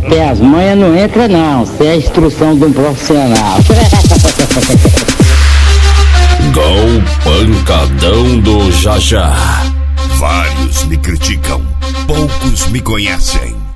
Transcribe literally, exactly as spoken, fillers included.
pé as manhas não entra não, isso é a instrução de um profissional. Gol Pancadão do Já Já. Vários me criticam, poucos me conhecem.